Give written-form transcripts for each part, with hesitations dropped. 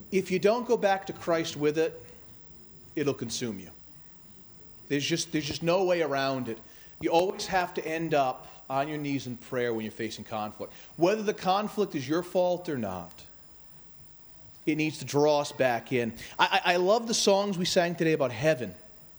if you don't go back to Christ with it, it'll consume you. There's just no way around it. You always have to end up on your knees in prayer when you're facing conflict. Whether the conflict is your fault or not, it needs to draw us back in. I love the songs we sang today about heaven.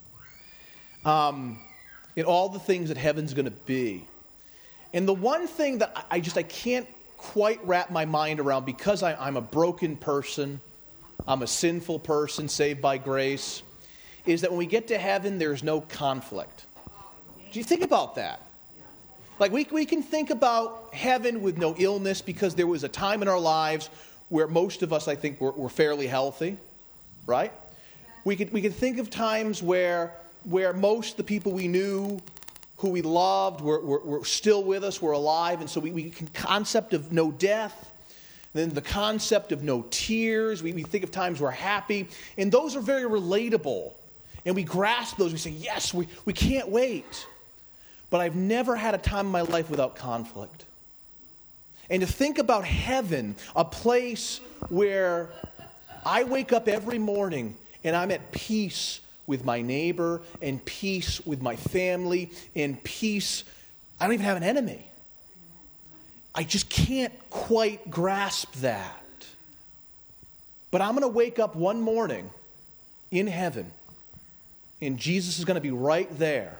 And all the things that heaven's going to be. And the one thing that I can't quite wrap my mind around, because I'm a broken person, I'm a sinful person saved by grace, is that when we get to heaven, there's no conflict. Do you think about that? Like we can think about heaven with no illness because there was a time in our lives where most of us, I think, were fairly healthy, right? We could think of times where most of the people we knew, who we loved, were still with us, were alive, and so we can concept of no death, then the concept of no tears. We think of times we're happy, and those are very relatable, and we grasp those. We say, yes, we can't wait. But I've never had a time in my life without conflict. And to think about heaven, a place where I wake up every morning and I'm at peace with my neighbor, and peace with my family, and peace. I don't even have an enemy. I just can't quite grasp that. But I'm going to wake up one morning in heaven, and Jesus is going to be right there.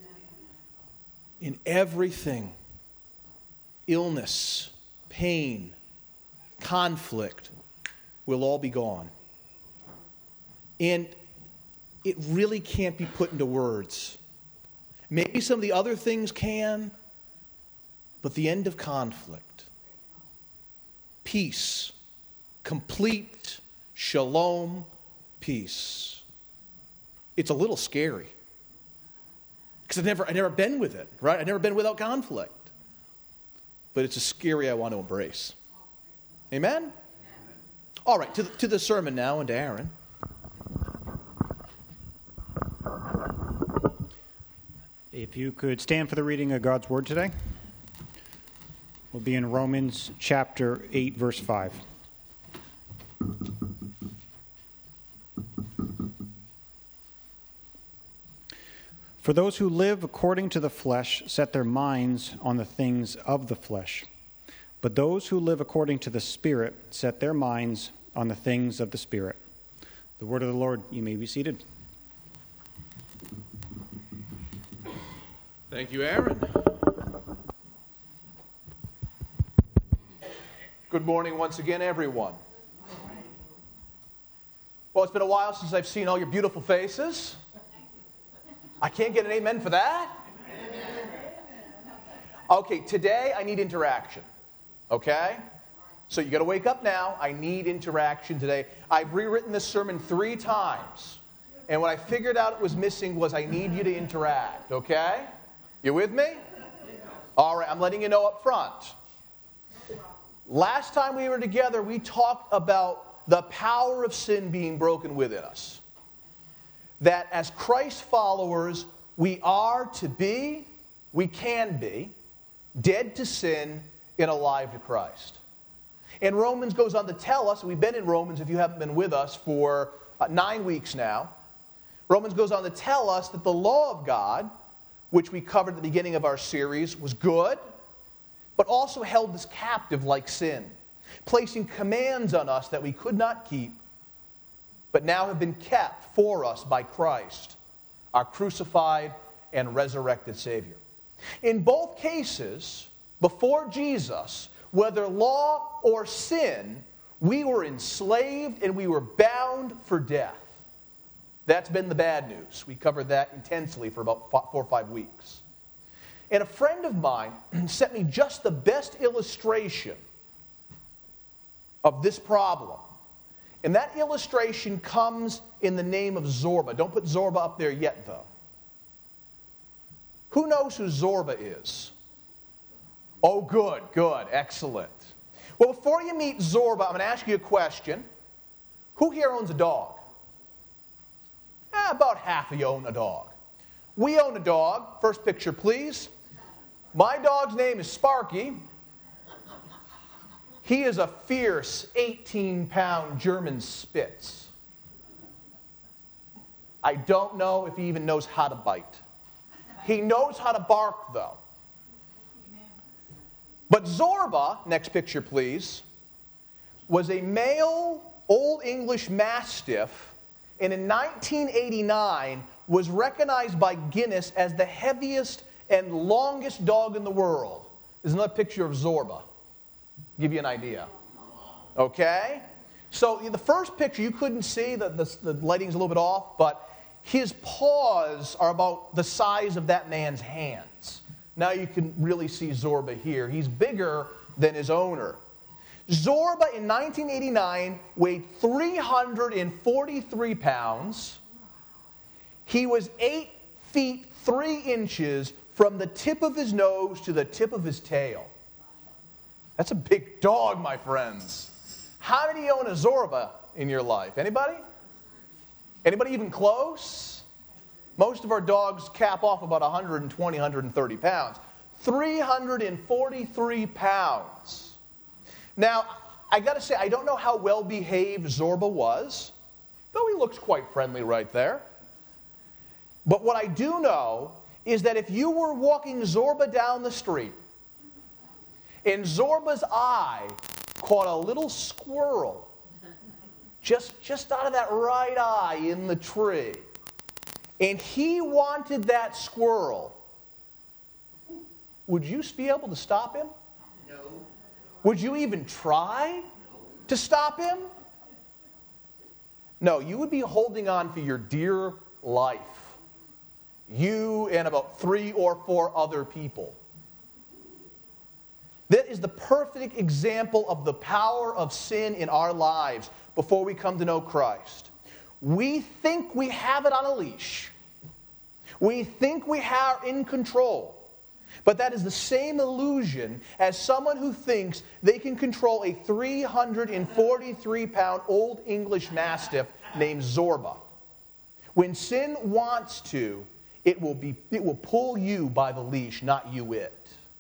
In everything, illness, pain, conflict will all be gone. And it really can't be put into words. Maybe some of the other things can, but the end of conflict, peace, complete shalom, peace. It's a little scary because I've never been with it, right? I've never been without conflict, but it's a scary I want to embrace. Amen? All right, to the sermon now and to Aaron. If you could stand for the reading of God's Word today. We'll be in Romans chapter 8, verse 5. For those who live according to the flesh set their minds on the things of the flesh. But those who live according to the Spirit set their minds on the things of the Spirit. The word of the Lord. You may be seated. Thank you, Aaron. Good morning once again, everyone. Well, it's been a while since I've seen all your beautiful faces. I can't get an amen for that. Okay, today I need interaction. Okay? So you got to wake up now. I need interaction today. I've rewritten this sermon 3 times. And what I figured out was missing was I need you to interact. Okay? You with me? All right, I'm letting you know up front. Last time we were together, we talked about the power of sin being broken within us. That as Christ followers, we are to be, we can be, dead to sin and alive to Christ. And Romans goes on to tell us, we've been in Romans if you haven't been with us for 9 weeks now. Romans goes on to tell us that the law of God, which we covered at the beginning of our series, was good, but also held us captive like sin, placing commands on us that we could not keep, but now have been kept for us by Christ, our crucified and resurrected Savior. In both cases, before Jesus, whether law or sin, we were enslaved and we were bound for death. That's been the bad news. We covered that intensely for about 4 or 5 weeks. And a friend of mine sent me just the best illustration of this problem. And that illustration comes in the name of Zorba. Don't put Zorba up there yet, though. Who knows who Zorba is? Oh, good, excellent. Well, before you meet Zorba, I'm going to ask you a question. Who here owns a dog? About half of you own a dog. We own a dog. First picture, please. My dog's name is Sparky. He is a fierce 18-pound German Spitz. I don't know if he even knows how to bite. He knows how to bark, though. But Zorba, next picture please, was a male Old English Mastiff, and in 1989 was recognized by Guinness as the heaviest and longest dog in the world. There's another picture of Zorba. Give you an idea. Okay? So the first picture you couldn't see, the lighting's a little bit off, but his paws are about the size of that man's hands. Now you can really see Zorba here. He's bigger than his owner. Zorba in 1989 weighed 343 pounds. He was 8 feet 3 inches from the tip of his nose to the tip of his tail. That's a big dog, my friends. How many own a Zorba in your life? Anybody? Anybody even close? Most of our dogs cap off about 120, 130 pounds. 343 pounds. Now, I got to say, I don't know how well behaved Zorba was, though he looks quite friendly right there. But what I do know is that if you were walking Zorba down the street, and Zorba's eye caught a little squirrel just out of that right eye in the tree, and he wanted that squirrel, would you be able to stop him? No. Would you even try to stop him? No, you would be holding on for your dear life. You and about 3 or 4 other people. That is the perfect example of the power of sin in our lives before we come to know Christ. We think we have it on a leash. We think we are in control. But that is the same illusion as someone who thinks they can control a 343-pound Old English Mastiff named Zorba. When sin wants to, it will pull you by the leash, not you it.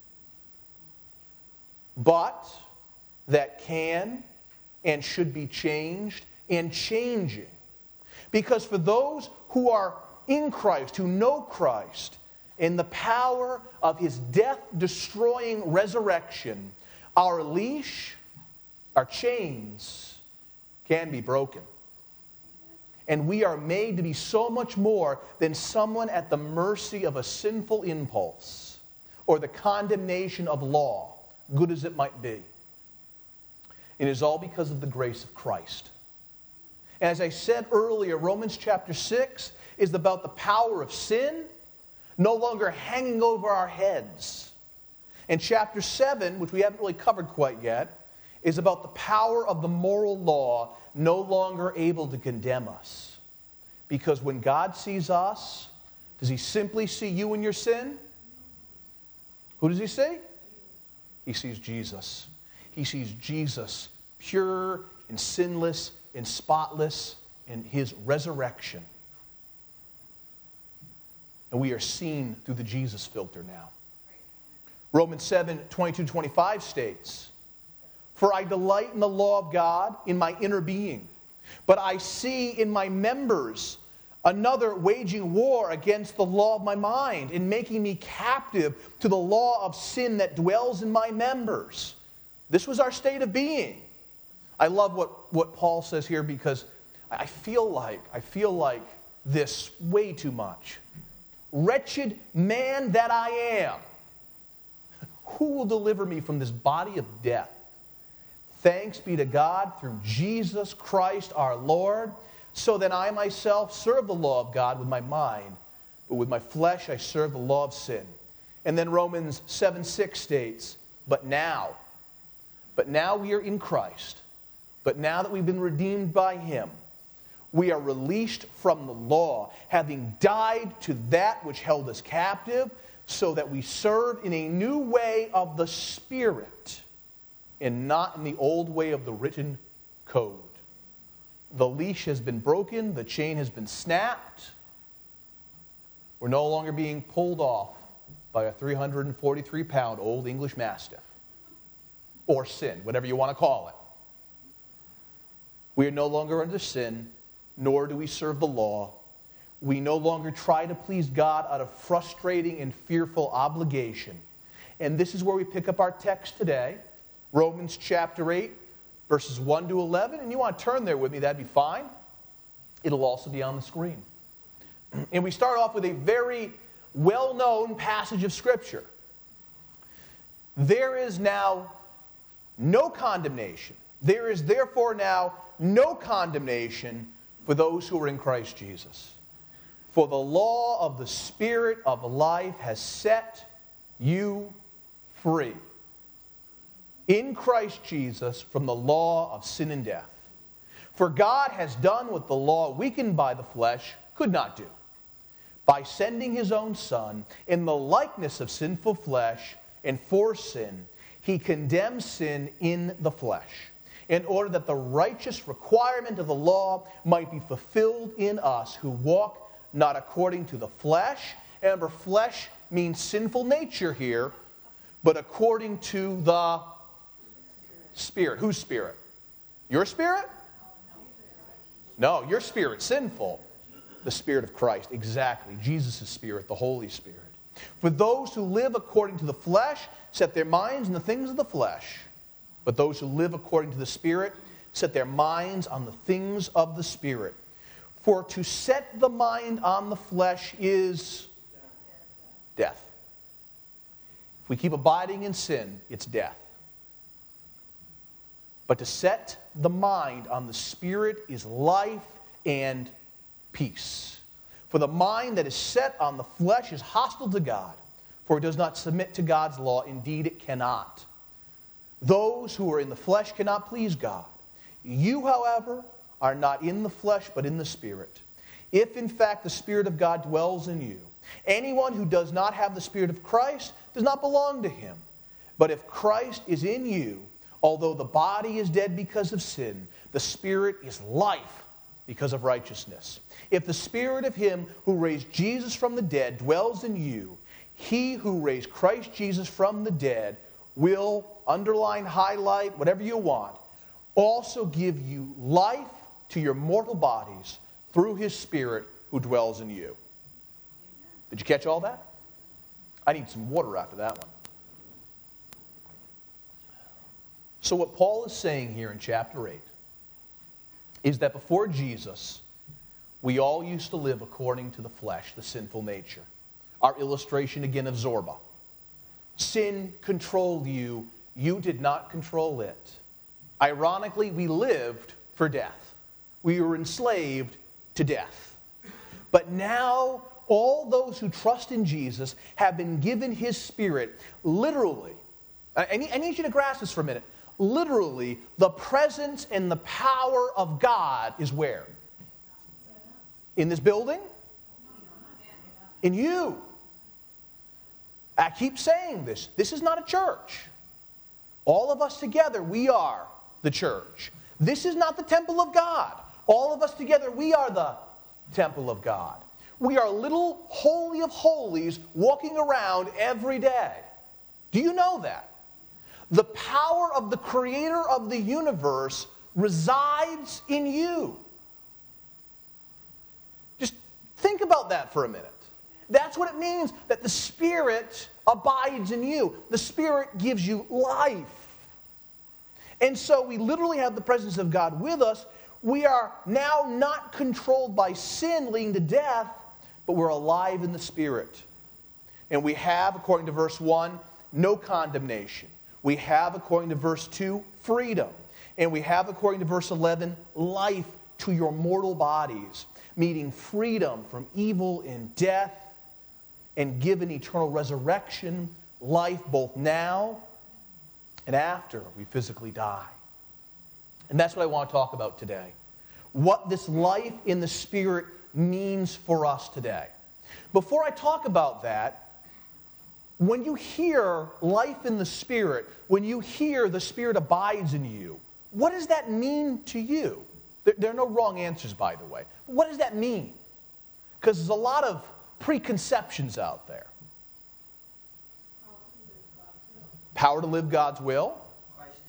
But that can and should be changed and changing. Because for those who are in Christ, who know Christ, in the power of his death-destroying resurrection, our leash, our chains can be broken. And we are made to be so much more than someone at the mercy of a sinful impulse or the condemnation of law, good as it might be. It is all because of the grace of Christ. And as I said earlier, Romans chapter 6 is about the power of sin no longer hanging over our heads. And chapter 7, which we haven't really covered quite yet, is about the power of the moral law no longer able to condemn us. Because when God sees us, does he simply see you in your sin? Who does he see? He sees Jesus. He sees Jesus, pure and sinless and spotless in his resurrection. And we are seen through the Jesus filter now. Romans 7:22-25 states, "For I delight in the law of God in my inner being, but I see in my members another waging war against the law of my mind and making me captive to the law of sin that dwells in my members." This was our state of being. I love what Paul says here because I feel like this way too much. "Wretched man that I am, who will deliver me from this body of death? Thanks be to God through Jesus Christ our Lord. So then I myself serve the law of God with my mind, but with my flesh I serve the law of sin." And then Romans 7:6 states, But now we are in Christ. But now that we've been redeemed by him, we are released from the law, having died to that which held us captive, so that we serve in a new way of the Spirit, and not in the old way of the written code. The leash has been broken, the chain has been snapped. We're no longer being pulled off by a 343-pound Old English Mastiff. or sin, whatever you want to call it. We are no longer under sin, nor do we serve the law. We no longer try to please God out of frustrating and fearful obligation. And this is where we pick up our text today, Romans chapter 8, verses 1 to 11. And you want to turn there with me, that'd be fine. It'll also be on the screen. And we start off with a very well-known passage of Scripture. There is now no condemnation. There is therefore now no condemnation for those who are in Christ Jesus. For the law of the Spirit of life has set you free in Christ Jesus from the law of sin and death. For God has done what the law, weakened by the flesh, could not do. By sending his own Son in the likeness of sinful flesh and for sin, he condemned sin in the flesh, in order that the righteous requirement of the law might be fulfilled in us who walk not according to the flesh. And remember, flesh means sinful nature here, but according to the Spirit. Whose spirit? Your spirit? No, your spirit, sinful. The Spirit of Christ, exactly. Jesus' Spirit, the Holy Spirit. For those who live according to the flesh set their minds on the things of the flesh. But those who live according to the Spirit set their minds on the things of the Spirit. For to set the mind on the flesh is death. If we keep abiding in sin, it's death. But to set the mind on the Spirit is life and peace. For the mind that is set on the flesh is hostile to God, for it does not submit to God's law. Indeed, it cannot. Those who are in the flesh cannot please God. You, however, are not in the flesh, but in the Spirit. If, in fact, the Spirit of God dwells in you, anyone who does not have the Spirit of Christ does not belong to him. But if Christ is in you, although the body is dead because of sin, the Spirit is life because of righteousness. If the Spirit of him who raised Jesus from the dead dwells in you, he who raised Christ Jesus from the dead will, underline, highlight, whatever you want, also give you life to your mortal bodies through his Spirit who dwells in you. Did you catch all that? I need some water after that one. So what Paul is saying here in chapter 8 is that before Jesus, we all used to live according to the flesh, the sinful nature. Our illustration again of Zorba. Sin controlled you. You did not control it. Ironically, we lived for death. We were enslaved to death. But now, all those who trust in Jesus have been given his Spirit, literally. I need you to grasp this for a minute. Literally, the presence and the power of God is where? In this building? In you. I keep saying this. This is not a church. All of us together, we are the church. This is not the temple of God. All of us together, we are the temple of God. We are little holy of holies walking around every day. Do you know that? The power of the creator of the universe resides in you. Just think about that for a minute. That's what it means that the Spirit abides in you. The Spirit gives you life. And so we literally have the presence of God with us. We are now not controlled by sin leading to death, but we're alive in the Spirit. And we have, according to verse 1, no condemnation. We have, according to verse 2, freedom. And we have, according to verse 11, life to your mortal bodies, meaning freedom from evil and death, and given eternal resurrection, life both now and after we physically die. And that's what I want to talk about today. What this life in the Spirit means for us today. Before I talk about that, when you hear life in the Spirit, when you hear the Spirit abides in you, what does that mean to you? There are no wrong answers, by the way. But what does that mean? Because there's a lot of preconceptions out there. Power to live God's will.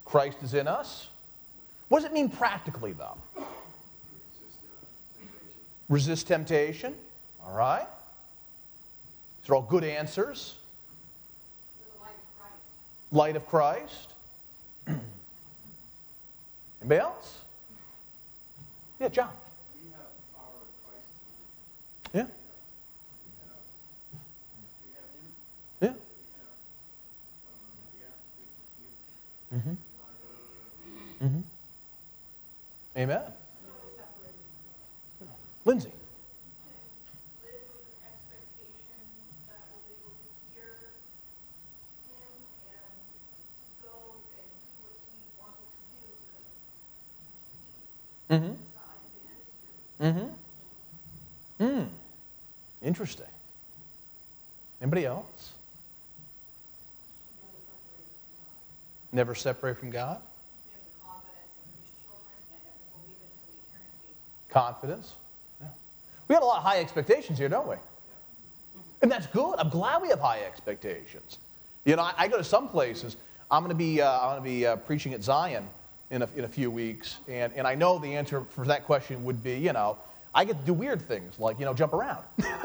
Christ is in us. What does it mean practically, though? Resist temptation. All right. These are all good answers. Light of Christ. Anybody else? Yeah, John. We have the power of Christ. Yeah. We have Him. Yeah. We have the Mm-hmm. Mm-hmm. Amen. Lindsay. Live with an expectation that we'll be able to hear him and go and do what he wants us to do because Mm-hmm. it's not like the ministry. Mm-hmm. Interesting. Anybody else? Never separate from God? We have the confidence of his children and that we will be with him in eternity. Confidence. Yeah. We got a lot of high expectations here, don't we? And that's good. I'm glad we have high expectations. You know, I go to some places. I'm going to be preaching at Zion in a few weeks, and I know the answer for that question would be, you know, I get to do weird things like, you know, jump around.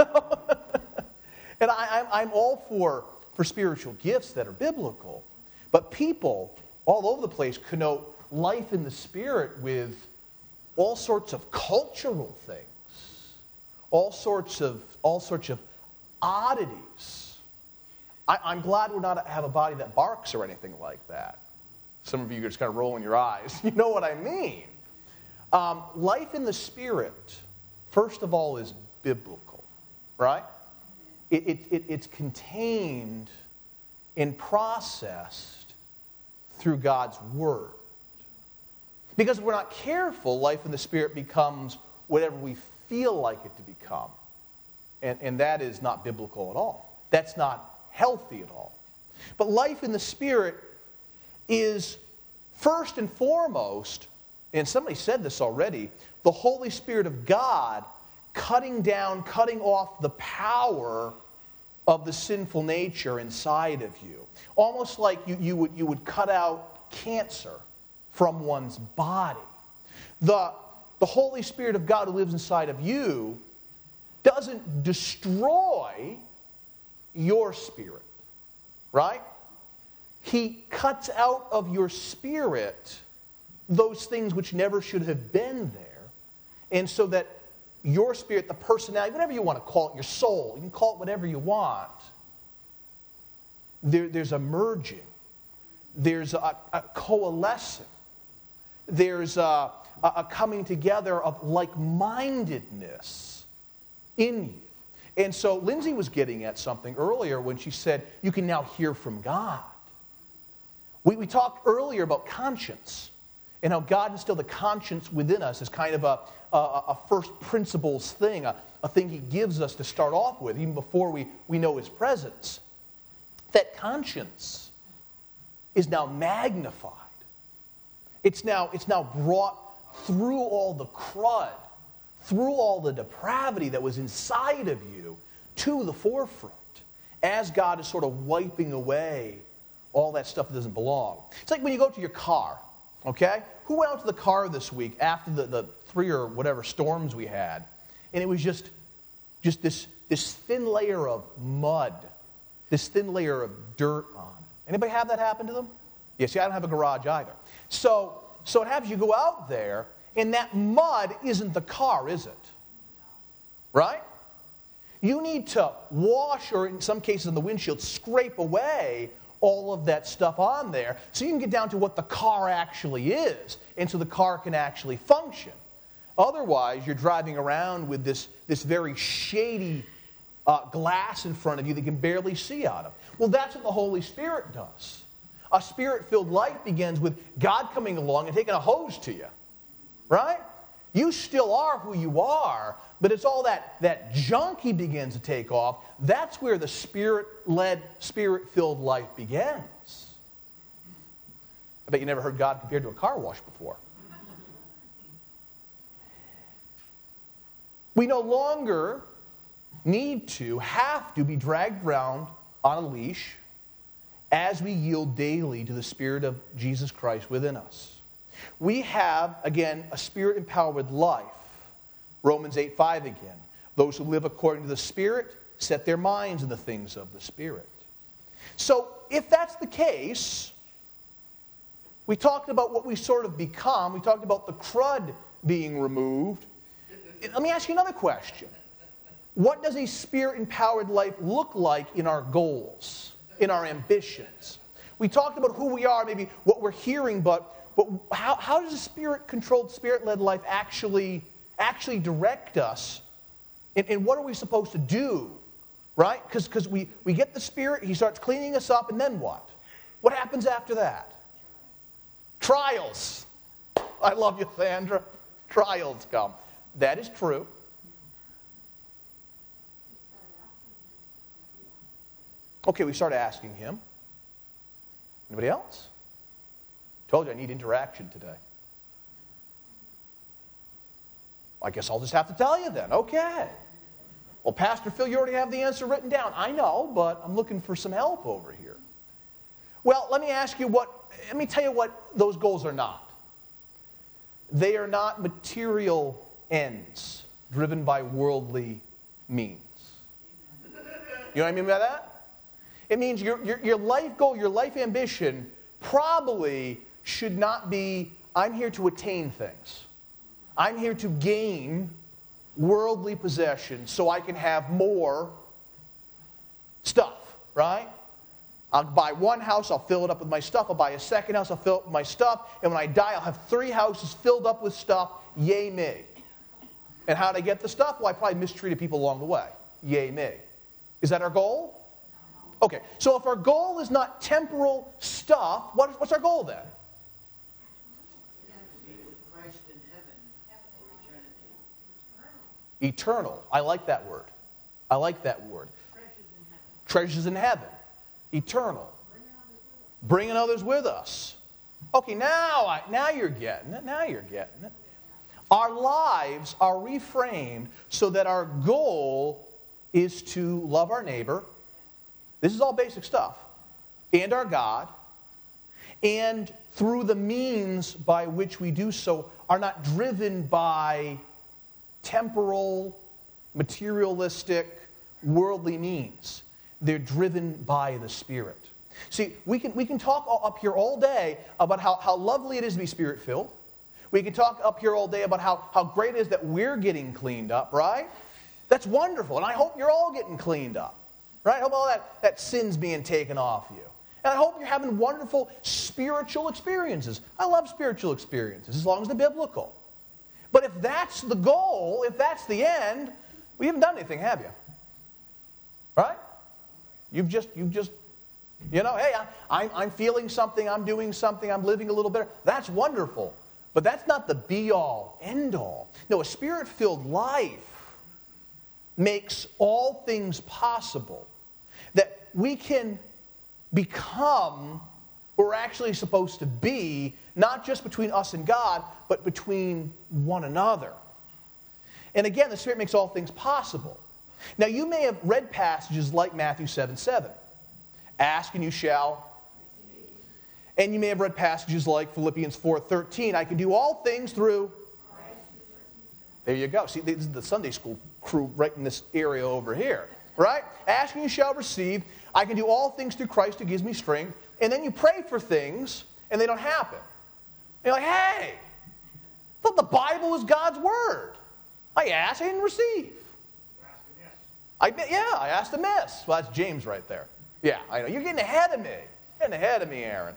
And I'm all for spiritual gifts that are biblical, but people all over the place connote life in the Spirit with all sorts of cultural things, all sorts of oddities. I'm glad we're not have a body that barks or anything like that. Some of you are just kind of rolling your eyes. You know what I mean? Life in the Spirit, first of all, is biblical, right? It's contained and processed through God's Word. Because if we're not careful, life in the Spirit becomes whatever we feel like it to become. And that is not biblical at all. That's not healthy at all. But life in the Spirit is first and foremost, and somebody said this already, the Holy Spirit of God cutting off the power of the sinful nature inside of you. Almost like you would cut out cancer from one's body. The Holy Spirit of God who lives inside of you doesn't destroy your spirit, right? He cuts out of your spirit those things which never should have been there, and so that your spirit, the personality, whatever you want to call it, your soul, you can call it whatever you want, there's a merging, there's a coalescing, there's a coming together of like-mindedness in you. And so Lindsay was getting at something earlier when she said, you can now hear from God. We talked earlier about conscience and how God instilled the conscience within us as kind of a first principles thing, a thing He gives us to start off with, even before we know His presence. That conscience is now magnified. It's now brought through all the crud, through all the depravity that was inside of you to the forefront as God is sort of wiping away all that stuff that doesn't belong. It's like when you go to your car, okay? Who went out to the car this week after the 3 or whatever storms we had, and it was just this thin layer of mud, this thin layer of dirt on it. Anybody have that happen to them? Yeah, see, I don't have a garage either. So it happens you go out there, and that mud isn't the car, is it? Right? You need to wash, or in some cases in the windshield, scrape away all of that stuff on there so you can get down to what the car actually is, and so the car can actually function. Otherwise, you're driving around with this very shady glass in front of you that you can barely see out of. Well, that's what the Holy Spirit does. A Spirit-filled life begins with God coming along and taking a hose to you. Right? You still are who you are, but it's all that junk He begins to take off. That's where the Spirit-led, Spirit-filled life begins. I bet you never heard God compared to a car wash before. We no longer have to be dragged around on a leash as we yield daily to the Spirit of Jesus Christ within us. We have, again, a Spirit-empowered life. Romans 8:5 again. Those who live according to the Spirit set their minds in the things of the Spirit. So, if that's the case, we talked about what we sort of become. We talked about the crud being removed. Let me ask you another question. What does a Spirit-empowered life look like in our goals, in our ambitions? We talked about who we are, maybe what we're hearing, but how does a Spirit-controlled, Spirit-led life actually direct us? And what are we supposed to do? Right? Because we get the Spirit, He starts cleaning us up, and then what? What happens after that? Trials. I love you, Sandra. Trials come. That is true. Okay, we start asking Him. Anybody else? Told you I need interaction today. I guess I'll just have to tell you then. Okay. Well, Pastor Phil, you already have the answer written down. I know, but I'm looking for some help over here. Well, let me tell you what those goals are not. They are not material ends driven by worldly means. You know what I mean by that? It means your life goal, your life ambition probably should not be, I'm here to attain things. I'm here to gain worldly possessions so I can have more stuff, right? I'll buy one house, I'll fill it up with my stuff. I'll buy a second house, I'll fill it up with my stuff. And when I die, I'll have 3 houses filled up with stuff. Yay me. And how did I get the stuff? Well, I probably mistreated people along the way. Yay me. Is that our goal? Okay, so if our goal is not temporal stuff, what's our goal then? Christ in heaven for eternity. Eternal. I like that word. I like that word. Treasures in heaven. Eternal. Bringing others with us. Okay, now you're getting it. Now you're getting it. Our lives are reframed so that our goal is to love our neighbor. This is all basic stuff. And our God. And through the means by which we do so are not driven by temporal, materialistic, worldly means. They're driven by the Spirit. See, we can talk up here all day about how lovely it is to be Spirit-filled. We can talk up here all day about how great it is that we're getting cleaned up, right? That's wonderful, and I hope you're all getting cleaned up, right? I hope all that sin's being taken off you. And I hope you're having wonderful spiritual experiences. I love spiritual experiences, as long as they're biblical. But if that's the goal, if that's the end, we haven't done anything, have you? Right? You've just, hey, I'm feeling something, I'm doing something, I'm living a little better. That's wonderful. But that's not the be-all, end-all. No, a Spirit-filled life makes all things possible. That we can become what we're actually supposed to be, not just between us and God, but between one another. And again, the Spirit makes all things possible. Now, you may have read passages like Matthew 7:7. Ask and you shall. And you may have read passages like Philippians 4:13. I can do all things through. There you go. See, this is the Sunday school crew right in this area over here. Right? Ask and you shall receive. I can do all things through Christ who gives me strength. And then you pray for things, and they don't happen. You're like, hey, I thought the Bible was God's Word. I asked, I didn't receive. I asked amiss. Well, that's James right there. Yeah, I know. You're getting ahead of me. Getting ahead of me, Aaron.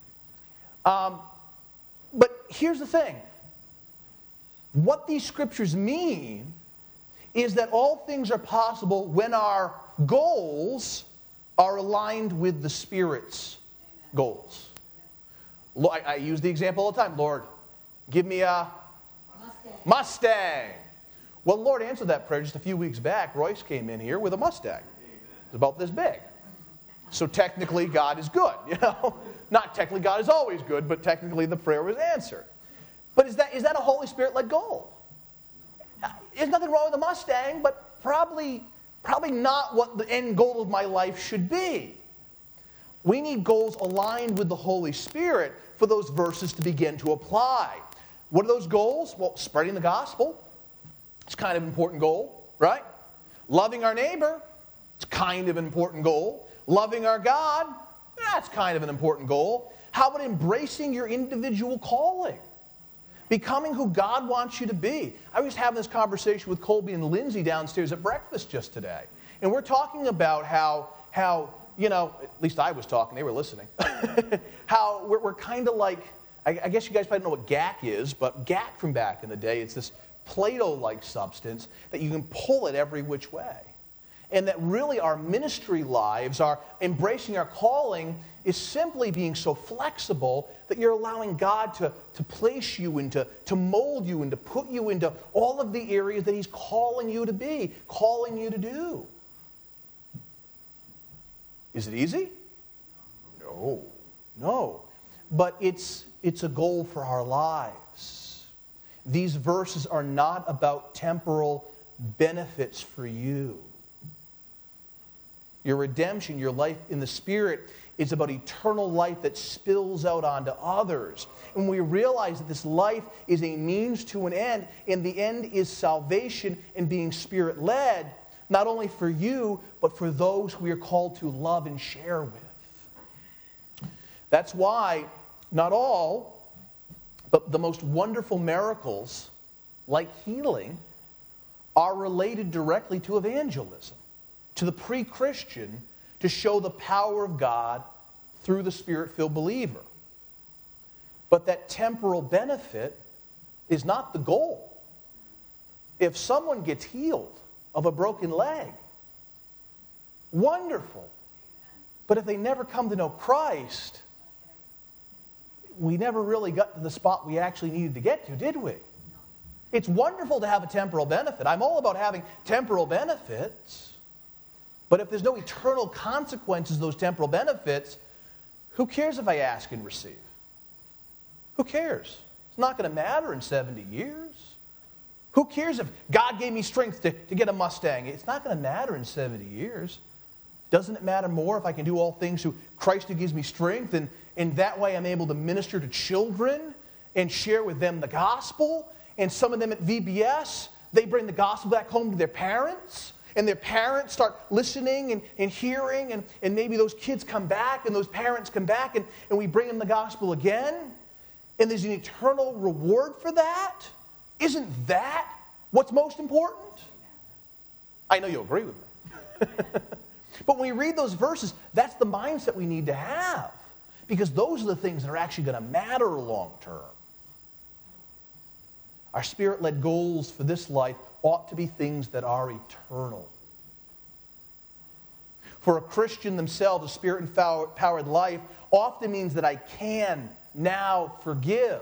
But here's the thing. What these scriptures mean is that all things are possible when our goals are aligned with the Spirit's goals. I use the example all the time. Lord, give me a Mustang. Well, the Lord answered that prayer just a few weeks back. Royce came in here with a Mustang. It's about this big. So technically, God is good, you know. Not technically, God is always good, but technically the prayer was answered. But is that a Holy Spirit-led goal? There's nothing wrong with the Mustang, but probably not what the end goal of my life should be. We need goals aligned with the Holy Spirit for those verses to begin to apply. What are those goals? Well, spreading the gospel. It's kind of an important goal, right? Loving our neighbor. It's kind of an important goal. Loving our God. That's kind of an important goal. How about embracing your individual calling? Becoming who God wants you to be. I was having this conversation with Colby and Lindsay downstairs at breakfast just today. And we're talking about how at least I was talking, they were listening, how we're kind of like, I guess you guys probably don't know what GAC is, but GAC from back in the day, it's this Play-Doh-like substance that you can pull it every which way. And that really our ministry lives, our embracing our calling, is simply being so flexible that you're allowing God to place you into, to mold you and to put you into all of the areas that He's calling you to be, calling you to do. Is it easy? No. But it's a goal for our lives. These verses are not about temporal benefits for you. Your redemption, your life in the Spirit, is about eternal life that spills out onto others. And we realize that this life is a means to an end, and the end is salvation and being Spirit-led, not only for you, but for those we are called to love and share with. That's why not all, but the most wonderful miracles, like healing, are related directly to evangelism, to the pre-Christian, to show the power of God through the Spirit-filled believer. But that temporal benefit is not the goal. If someone gets healed of a broken leg, wonderful. But if they never come to know Christ, we never really got to the spot we actually needed to get to, did we? It's wonderful to have a temporal benefit. I'm all about having temporal benefits. But if there's no eternal consequences of those temporal benefits, who cares if I ask and receive? Who cares? It's not going to matter in 70 years. Who cares if God gave me strength to get a Mustang? It's not going to matter in 70 years. Doesn't it matter more if I can do all things through Christ who gives me strength, and in that way I'm able to minister to children and share with them the gospel? And some of them at VBS, they bring the gospel back home to their parents, and their parents start listening and hearing, and maybe those kids come back, and those parents come back, and we bring them the gospel again, and there's an eternal reward for that. Isn't that what's most important? I know you'll agree with me. But when we read those verses, that's the mindset we need to have, because those are the things that are actually going to matter long term. Our Spirit-led goals for this life ought to be things that are eternal. For a Christian themselves, a Spirit-empowered life often means that I can now forgive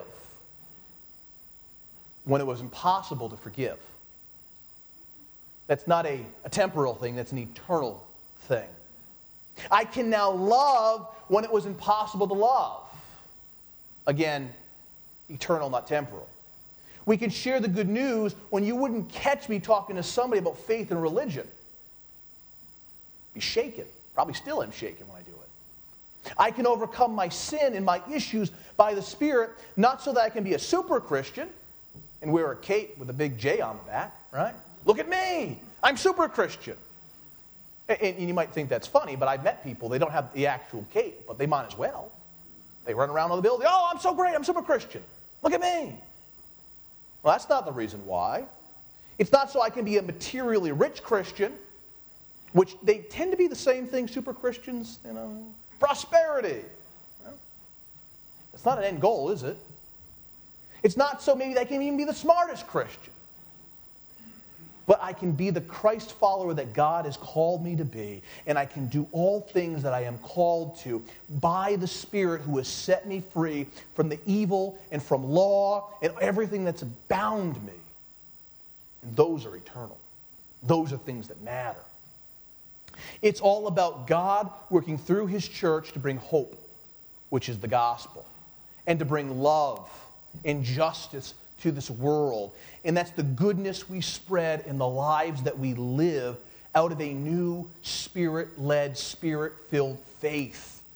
when it was impossible to forgive. That's not a temporal thing, that's an eternal thing. I can now love when it was impossible to love. Again, eternal, not temporal. We can share the good news when you wouldn't catch me talking to somebody about faith and religion. Be shaken. Probably still am shaken when I do it. I can overcome my sin and my issues by the Spirit, not so that I can be a super Christian and wear a cape with a big J on the back, right? Look at me. I'm super Christian. And you might think that's funny, but I've met people, they don't have the actual cape, but they might as well. They run around on the building, oh, I'm so great, I'm super Christian. Look at me. Well, that's not the reason why. It's not so I can be a materially rich Christian, which they tend to be the same thing, super Christians, prosperity. Well, it's not an end goal, is it? It's not so maybe I can even be the smartest Christian. But I can be the Christ follower that God has called me to be, and I can do all things that I am called to by the Spirit who has set me free from the evil and from law and everything that's bound me. And those are eternal. Those are things that matter. It's all about God working through His church to bring hope, which is the gospel, and to bring love and justice to this world. And that's the goodness we spread in the lives that we live out of a new Spirit-led, Spirit-filled faith.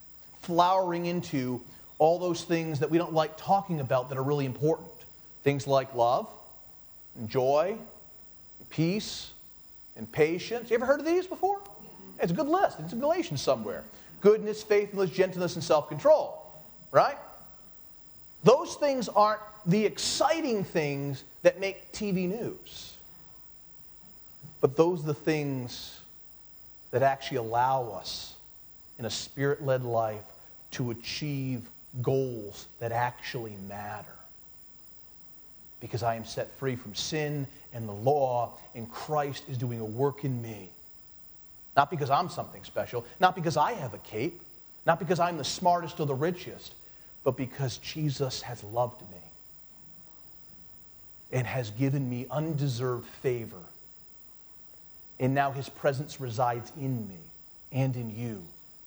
flowering into all those things that we don't like talking about that are really important. Things like love, and joy, and peace, and patience. You ever heard of these before? It's a good list. It's in Galatians somewhere. Goodness, faithfulness, gentleness, and self-control. Right? Those things aren't the exciting things that make TV news. But those are the things that actually allow us in a Spirit-led life to achieve goals that actually matter. Because I am set free from sin and the law, and Christ is doing a work in me. Not because I'm something special, not because I have a cape, not because I'm the smartest or the richest, but because Jesus has loved me and has given me undeserved favor. And now his presence resides in me and in you.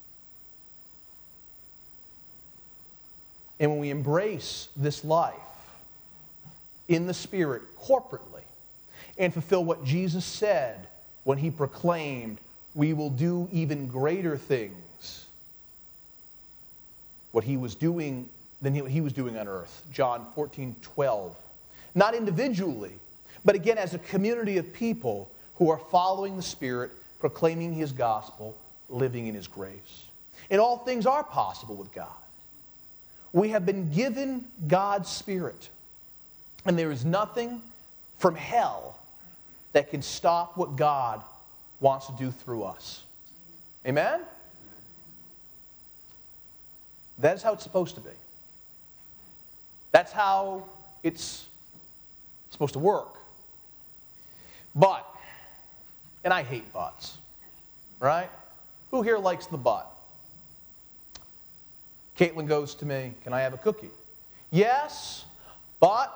And when we embrace this life in the Spirit corporately and fulfill what Jesus said when he proclaimed, we will do even greater things, what he was doing than what he was doing on earth. John 14:12. Not individually, but again as a community of people who are following the Spirit, proclaiming his gospel, living in his grace. And all things are possible with God. We have been given God's Spirit. And there is nothing from hell that can stop what God wants to do through us. Amen? That is how it's supposed to be. That's how it's supposed to work. But, and I hate buts, right? Who here likes the but? Caitlin goes to me, can I have a cookie? Yes, but.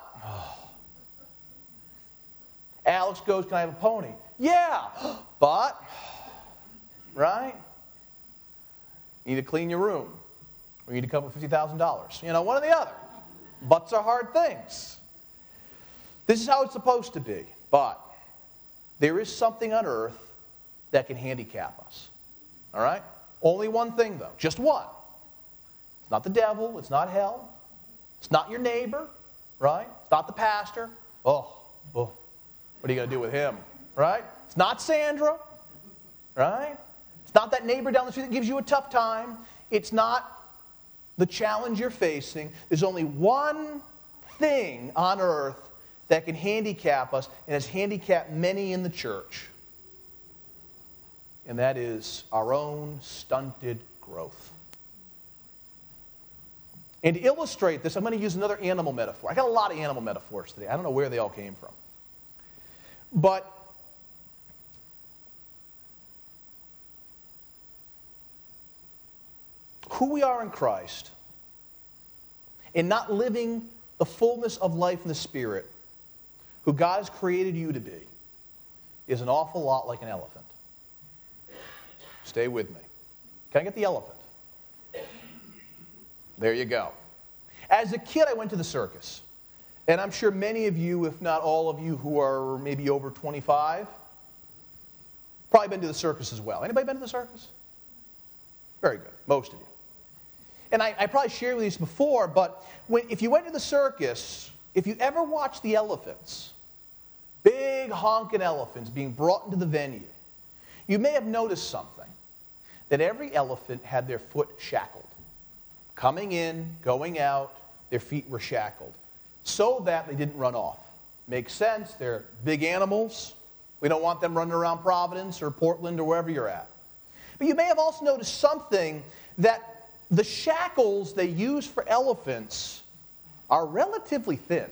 Alex goes, can I have a pony? Yeah, but. Right? You need to clean your room. Or you need to come with $50,000. You know, one or the other. Buts are hard things. This is how it's supposed to be. But there is something on earth that can handicap us. All right? Only one thing, though. Just one. It's not the devil. It's not hell. It's not your neighbor. Right? It's not the pastor. Oh, what are you going to do with him? Right? It's not Sandra. Right? It's not that neighbor down the street that gives you a tough time. It's not the challenge you're facing. There's only one thing on earth that can handicap us and has handicapped many in the church. And that is our own stunted growth. And to illustrate this, I'm going to use another animal metaphor. I got a lot of animal metaphors today. I don't know where they all came from. But who we are in Christ and not living the fullness of life in the Spirit, who God has created you to be, is an awful lot like an elephant. Stay with me. Can I get the elephant? There you go. As a kid, I went to the circus. And I'm sure many of you, if not all of you who are maybe over 25, probably been to the circus as well. Anybody been to the circus? Very good. Most of you. And I probably shared with you this before, but if you went to the circus, if you ever watched the elephants, big honking elephants being brought into the venue, you may have noticed something, that every elephant had their foot shackled. Coming in, going out, their feet were shackled, so that they didn't run off. Makes sense, they're big animals. We don't want them running around Providence or Portland or wherever you're at. But you may have also noticed something, that the shackles they use for elephants are relatively thin.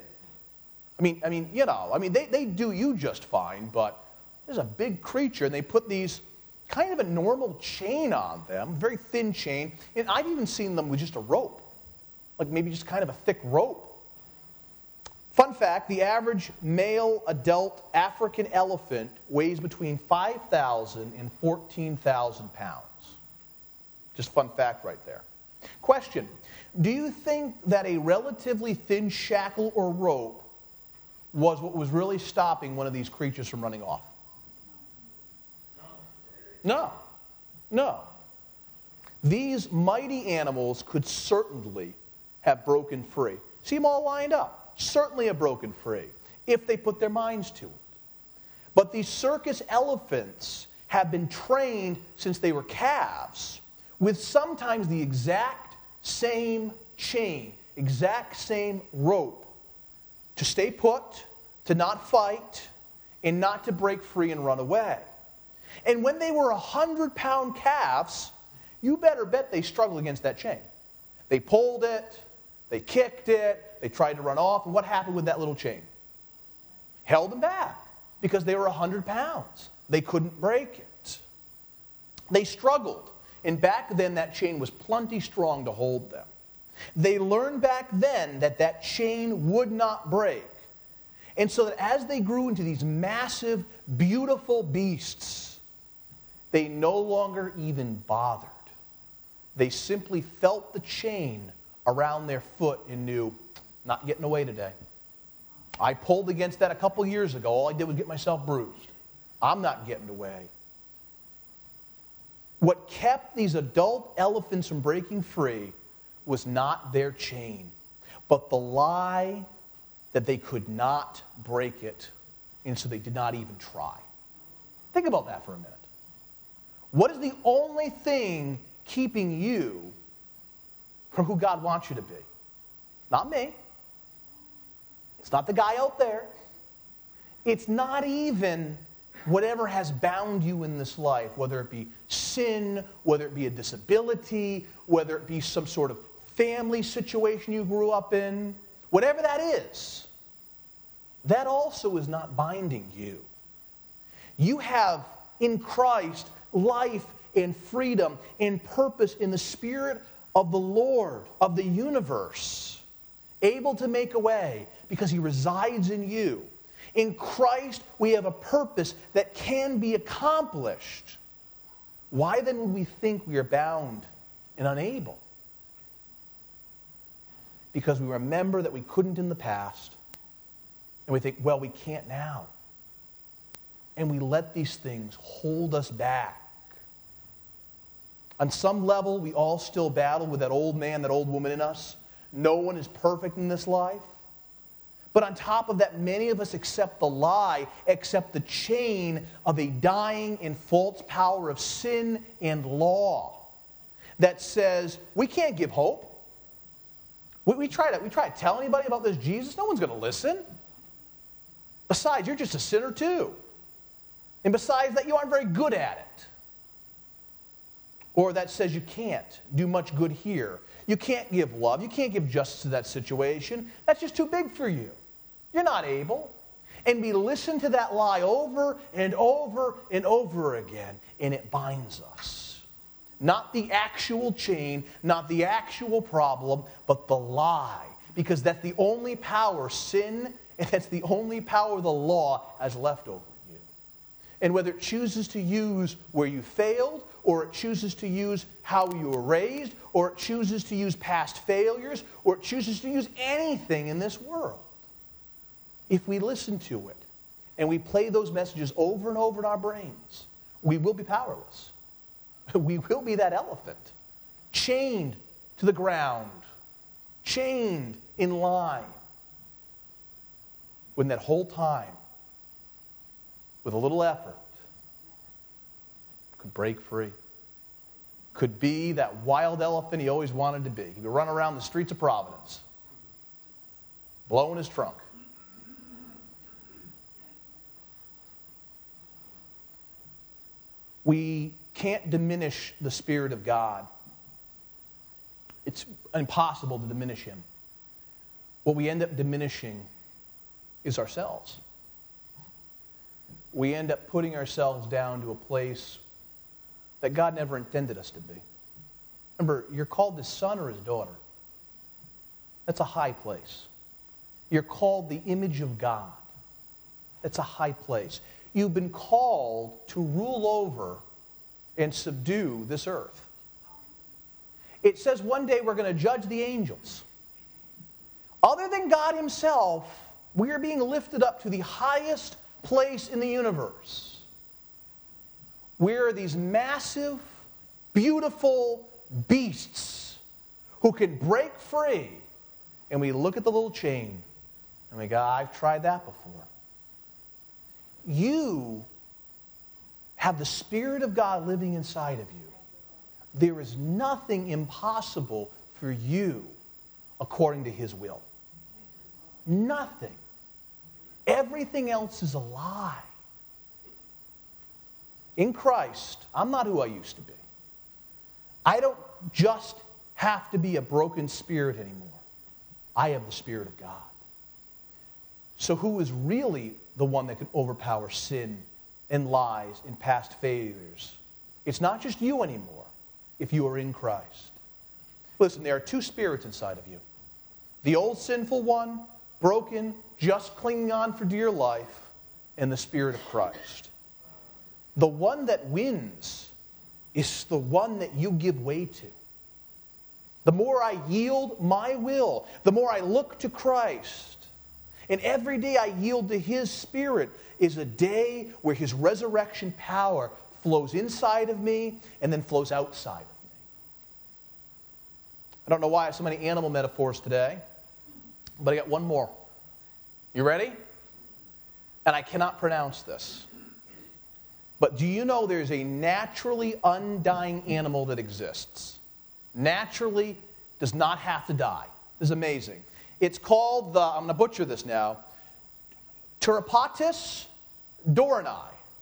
They do you just fine, but there's a big creature, and they put these kind of a normal chain on them, very thin chain, and I've even seen them with just a rope, like maybe just kind of a thick rope. Fun fact, the average male adult African elephant weighs between 5,000 and 14,000 pounds. Just fun fact right there. Question, do you think that a relatively thin shackle or rope was what was really stopping one of these creatures from running off? No. these mighty animals could certainly have broken free. See them all lined up. Certainly have broken free if they put their minds to it. But these circus elephants have been trained since they were calves with sometimes the exact same chain, exact same rope to stay put, to not fight, and not to break free and run away. And when they were 100-pound calves, you better bet they struggled against that chain. They pulled it, they kicked it, they tried to run off, and what happened with that little chain? Held them back because they were 100 pounds. They couldn't break it. They struggled, and back then that chain was plenty strong to hold them. They learned back then that that chain would not break. And so that as they grew into these massive, beautiful beasts, they no longer even bothered. They simply felt the chain around their foot and knew, not getting away today. I pulled against that a couple years ago. All I did was get myself bruised. I'm not getting away. What kept these adult elephants from breaking free was not their chain, but the lie that they could not break it, and so they did not even try. Think about that for a minute. What is the only thing keeping you from who God wants you to be? Not me. It's not the guy out there. It's not even whatever has bound you in this life, whether it be sin, whether it be a disability, whether it be some sort of family situation you grew up in, whatever that is, that also is not binding you. You have in Christ life and freedom and purpose in the Spirit of the Lord, of the universe, able to make a way because He resides in you. In Christ, we have a purpose that can be accomplished. Why then would we think we are bound and unable? Because we remember that we couldn't in the past, and we think, well, we can't now. And we let these things hold us back. On some level, we all still battle with that old man, that old woman in us. No one is perfect in this life. But on top of that, many of us accept the lie, accept the chain of a dying and false power of sin and law that says, we can't give hope. We try to tell anybody about this Jesus. No one's going to listen. Besides, you're just a sinner too. And besides that, you aren't very good at it. Or that says you can't do much good here. You can't give love. You can't give justice to that situation. That's just too big for you. You're not able. And we listen to that lie over and over and over again, and it binds us. Not the actual chain, not the actual problem, but the lie. Because that's the only power sin, and that's the only power the law has left over you. And whether it chooses to use where you failed, or it chooses to use how you were raised, or it chooses to use past failures, or it chooses to use anything in this world, if we listen to it and we play those messages over and over in our brains, we will be powerless. We will be that elephant, chained to the ground, chained in line, when that whole time, with a little effort, could break free. Could be that wild elephant he always wanted to be. He could run around the streets of Providence, blowing his trunk. We can't diminish the Spirit of God. It's impossible to diminish Him. What we end up diminishing is ourselves. We end up putting ourselves down to a place that God never intended us to be. Remember, you're called His son or His daughter. That's a high place. You're called the image of God. That's a high place. You've been called to rule over and subdue this earth. It says one day we're going to judge the angels. Other than God Himself, we are being lifted up to the highest place in the universe. We are these massive, beautiful beasts who can break free. And we look at the little chain and we go, I've tried that before. You have the Spirit of God living inside of you. There is nothing impossible for you according to His will. Nothing. Everything else is a lie. In Christ, I'm not who I used to be. I don't just have to be a broken spirit anymore. I have the Spirit of God. So who is really the one that can overpower sin and lies and past failures? It's not just you anymore if you are in Christ. Listen, there are two spirits inside of you. The old sinful one, broken, just clinging on for dear life, and the Spirit of Christ. The one that wins is the one that you give way to. The more I yield my will, the more I look to Christ. And every day I yield to His Spirit is a day where His resurrection power flows inside of me and then flows outside of me. I don't know why I have so many animal metaphors today, but I got one more. You ready? And I cannot pronounce this. But do you know there's a naturally undying animal that exists? Naturally does not have to die. This is amazing. It's called I'm going to butcher this now, Pteropotis dohrnii,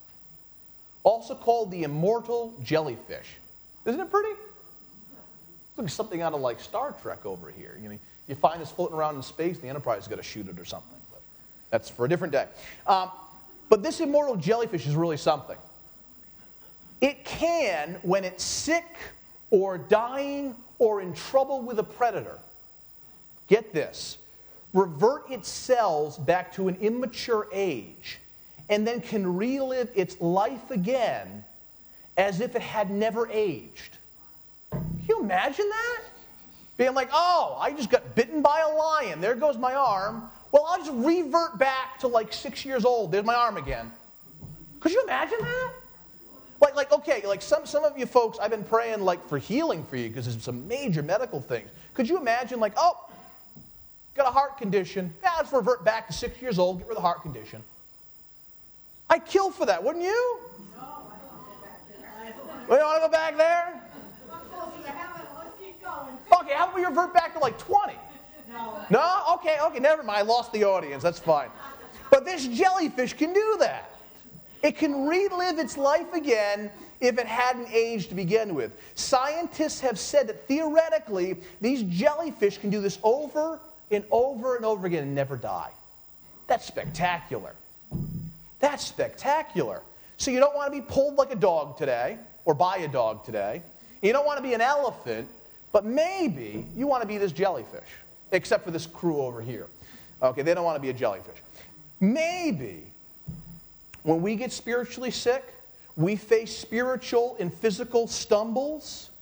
also called the immortal jellyfish. Isn't it pretty? It's like something out of like Star Trek over here. You find this floating around in space, the Enterprise is going to shoot it or something. But that's for a different day. But this immortal jellyfish is really something. It can, when it's sick or dying or in trouble with a predator, get this, revert its cells back to an immature age and then can relive its life again as if it had never aged. Can you imagine that? Being like, oh, I just got bitten by a lion. There goes my arm. Well, I'll just revert back to like 6 years old. There's my arm again. Could you imagine that? Like some of you folks, I've been praying like for healing for you because there's some major medical things. Could you imagine like, oh, got a heart condition. Yeah, let's revert back to 6 years old, get rid of the heart condition. I'd kill for that, wouldn't you? No, I don't go back there. Well, you want to go back there? I'm close to heaven. Let's keep going. Okay, how about we revert back to like 20? No? Okay, never mind. I lost the audience. That's fine. But this jellyfish can do that. It can relive its life again if it hadn't aged to begin with. Scientists have said that theoretically, these jellyfish can do this over and over and over again and never die. That's spectacular. That's spectacular. So you don't want to be pulled like a dog today, or by a dog today. You don't want to be an elephant, but maybe you want to be this jellyfish, except for this crew over here. Okay, they don't want to be a jellyfish. Maybe when we get spiritually sick, we face spiritual and physical stumbles,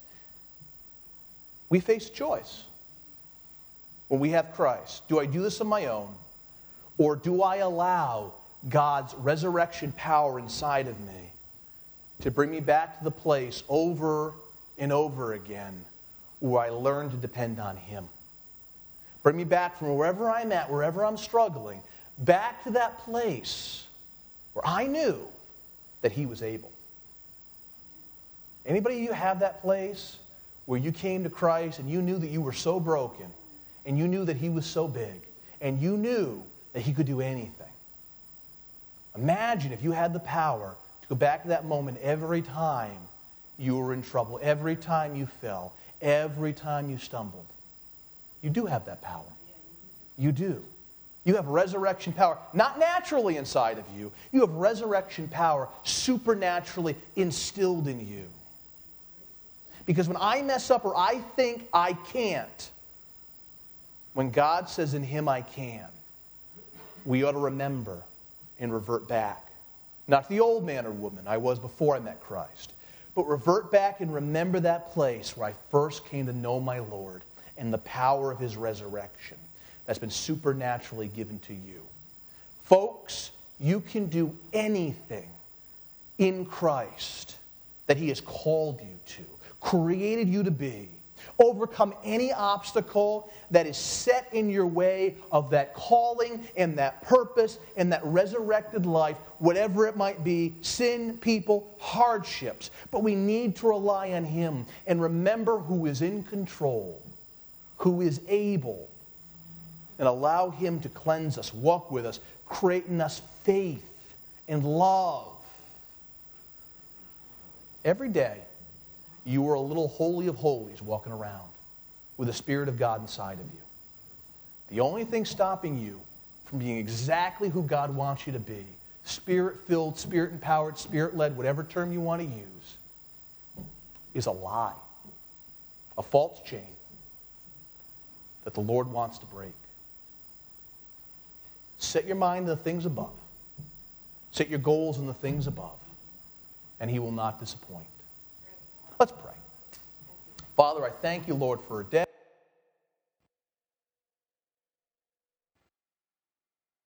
we face choice. When we have Christ, do I do this on my own, or do I allow God's resurrection power inside of me to bring me back to the place over and over again where I learn to depend on Him? Bring me back from wherever I'm at, wherever I'm struggling, back to that place where I knew that He was able. Anybody of you have that place where you came to Christ and you knew that you were so broken and you knew that He was so big and you knew that He could do anything? Imagine if you had the power to go back to that moment every time you were in trouble, every time you fell, every time you stumbled. You do have that power. You do. You have resurrection power, not naturally inside of you. You have resurrection power supernaturally instilled in you. Because when I mess up or I think I can't, when God says in Him I can, we ought to remember and revert back. Not to the old man or woman I was before I met Christ, but revert back and remember that place where I first came to know my Lord and the power of His resurrection that's been supernaturally given to you. Folks, you can do anything in Christ that He has called you to. created you to be. Overcome any obstacle that is set in your way of that calling and that purpose and that resurrected life, whatever it might be, sin, people, hardships. But we need to rely on Him and remember who is in control, who is able, and allow Him to cleanse us, walk with us, create in us faith and love. Every day, you are a little holy of holies walking around with the Spirit of God inside of you. The only thing stopping you from being exactly who God wants you to be, Spirit-filled, Spirit-empowered, Spirit-led, whatever term you want to use, is a lie, a false chain that the Lord wants to break. Set your mind on the things above. Set your goals on the things above, and He will not disappoint. Let's pray. Father, I thank you, Lord, for a day.